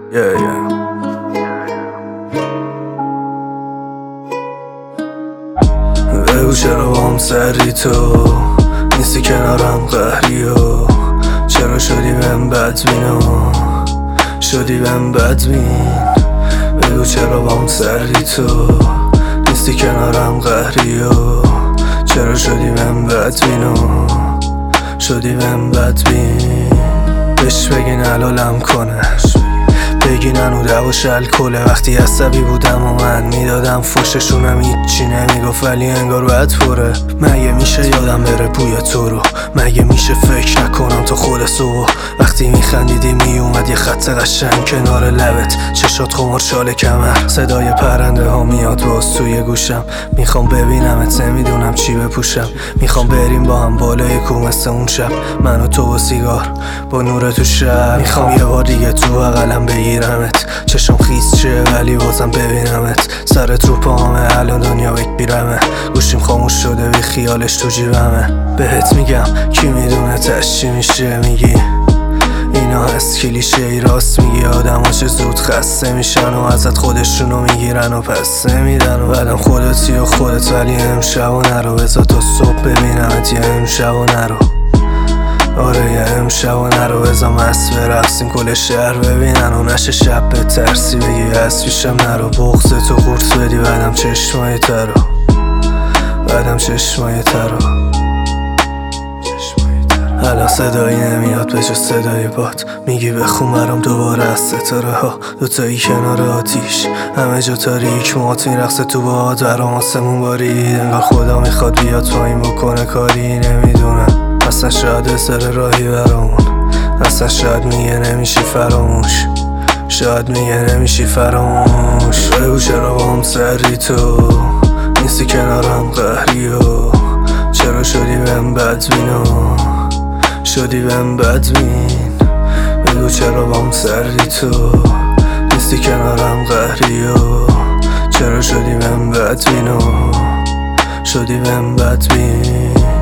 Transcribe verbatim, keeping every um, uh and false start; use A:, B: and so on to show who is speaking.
A: yeah, yeah. بگو چرا با هم سری تو نیستی کنارم قهری و چرا شدی بهم بدبین و شدی بهم بدبین. بگو چرا با هم سری تو نیستی کنارم قهری و چرا شدی بهم بدبین و شدی بهم بدبین. بهش بگین حلالم کنه، بگین انو دواش الکله. وقتی عصبی بودم و من میدادم فوششونم هیچی نمیگفت ولی انگار بد پره. مگه میشه یادم بره بوی تو رو؟ مگه میشه فکر نکنم تا خود صبح؟ وقتی میخندیدی میومد یه خط قشنگ کنار لبت، چشات خمار شال کمر، صدای پرنده ها میاد باز توی گوشم. میخوام ببینمت نمیدونم چی بپوشم، میخوام بریم با هم بالای کوه مثل اون شب، من و تو و سیگار با نور تو شب. میخوام یه بار دیگه تو بغلم بگیرمت، چشم خیس شه ولی بازم ببینمت. سرت رو پاهمه الان دنیا بگیرمه، گوشیم خاموش شده بی خیالش تو جیبمه. بهت میگم کی میدونه تش چی میشه، میگی اینا هست کلیشه ای، راست میگی. آدم ها چه زود خسته میشن و ازت خودشونو میگیرن و پس نمیدن و بعدم خودتی و خودت. ولی امشب و نرو بذار تا صبح ببینمت، یه امشب و نرو، آره یه امشب و نرو بذار مست برقصیم کل شهر ببینن و نشه شب به ترسی بگی از پیشم نرو. بغض تو قورت بدی بعدم چشمای ترو، بعدم چشمای ترو. الان صدایی نمیاد به جز صدای باد، میگی بخون برام دوباره از ستاره ها. دوتایی کنار آتیش همه جا تاریک، موهات میرقصه تو باد برام آسمون بارید. انگار خدا میخواد بیاد پایین بکنه کاری نمیدونم. اصلا شاید سر راهی برامون، اصلا شاید میگه نمیشی فراموش، شاید میگه نمیشی فراموش. بگو چرا با هم سری تو نیستی کنارم قهری و چرا شدی بهم بدبین و شدی بهم بدبین. بگو چرا با هم سری تو نیستی کنارم قهری و چرا شدی بهم بدبین و شدی بهم بدبین.